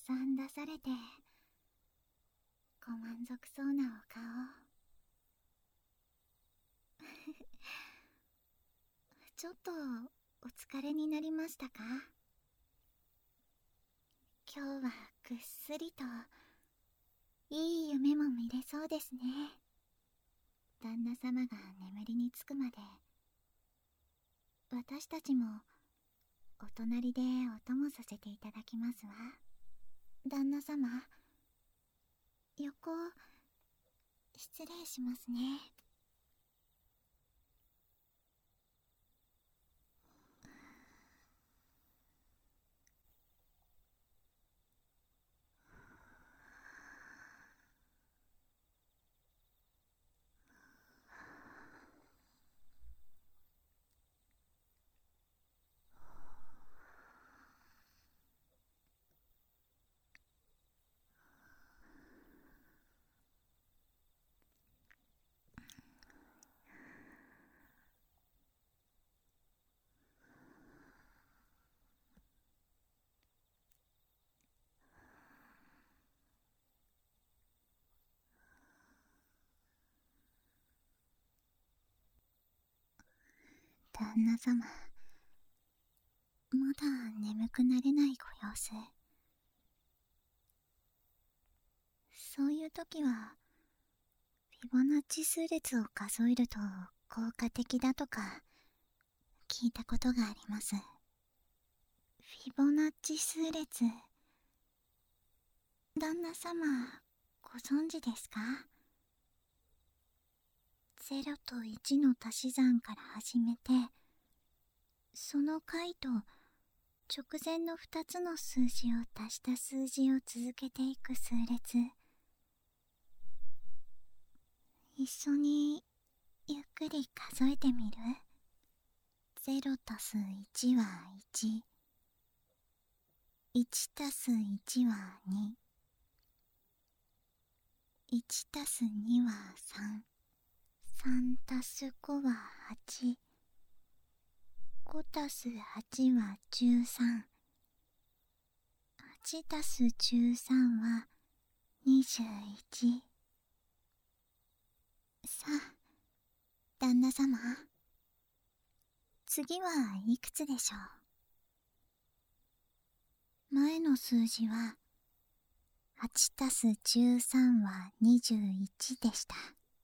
さん出されてご満足そうなお顔。ちょっとお疲れになりましたか？今日はぐっすりといい夢も見れそうですね。旦那様が眠りにつくまで私たちもお隣でお供させていただきますわ。旦那様、横失礼しますね。旦那様、まだ眠くなれないご様子。そういう時はフィボナッチ数列を数えると効果的だとか聞いたことがあります。フィボナッチ数列、旦那様ご存知ですか？0と1の足し算から始めて、その回と直前の2つの数字を足した数字を続けていく数列。一緒にゆっくり数えてみる？ 0 たす1は1、1たす1は2、1たす2は3、3たす5は8、5たす8は13、8たす13は21。さあ、旦那様、次はいくつでしょう？前の数字は8たす13は21でした。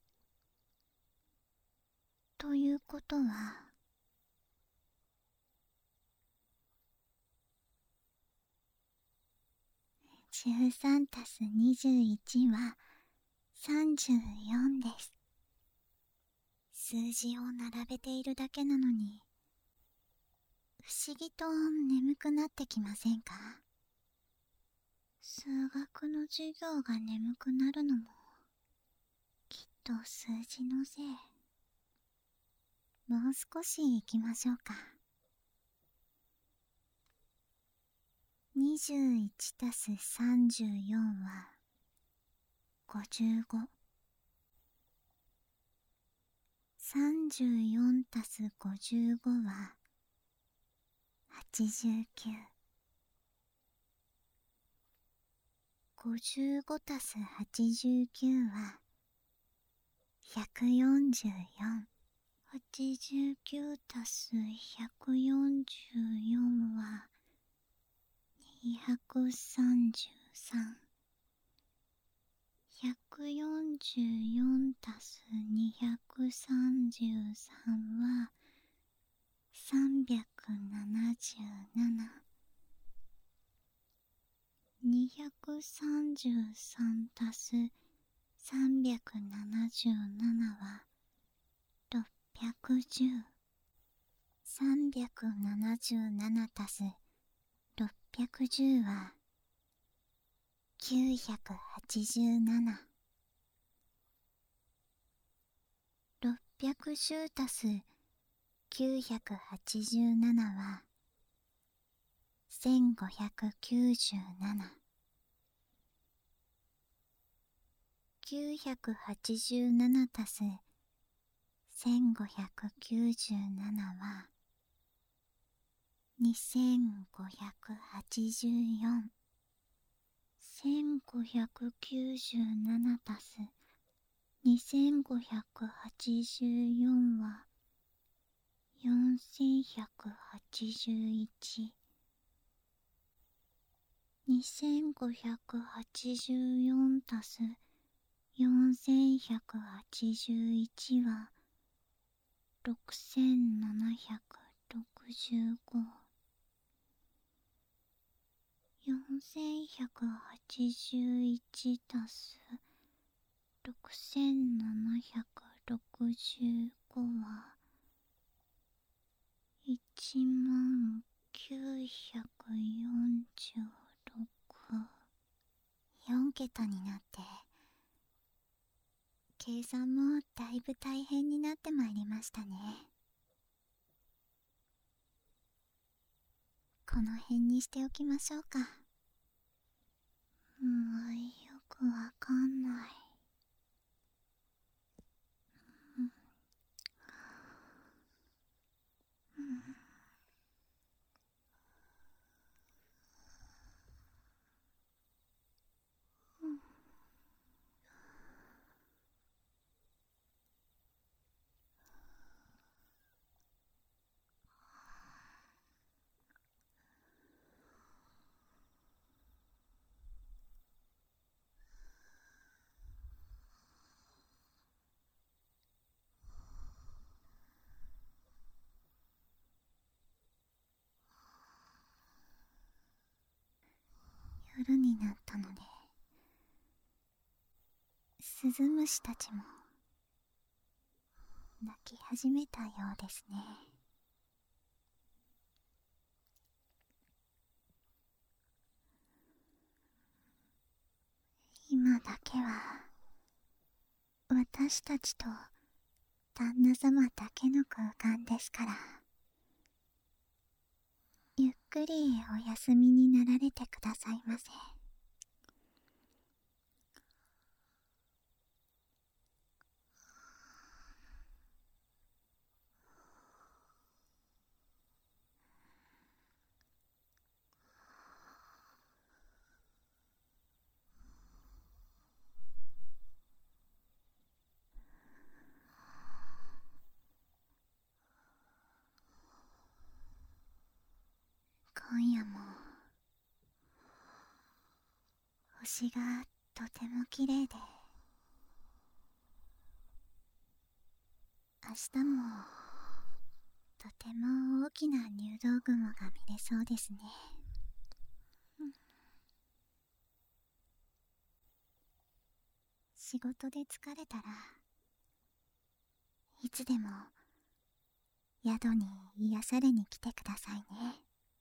ということは、13たす21は34です。数字を並べているだけなのに、不思議と眠くなってきませんか？数学の授業が眠くなるのも、きっと数字のせい。もう少し行きましょうか。21たす34は55。34たす55は89。55たす89は144。89たす144は233。144たす233は377。233たす377は610。377たす610は987。610たす987は1597。987たす1597は2584。 2597たす2584は4181。2584たす4181は6765。4181たす6765は10946。4桁になって計算もだいぶ大変になってまいりましたね。この辺にしておきましょうか。よくわかんない。夜になったのでスズムシたちも鳴き始めたようですね。今だけは私たちと旦那様だけの空間ですから、ゆっくりお休みになられてくださいませ。今夜も星がとても綺麗で、明日もとても大きな入道雲が見れそうですね。仕事で疲れたらいつでも宿に癒されに来てくださいね。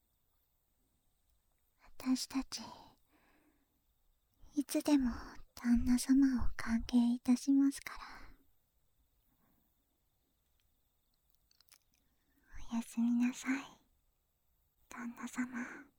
私たちいつでも旦那様を歓迎いたしますから。おやすみなさい、旦那様。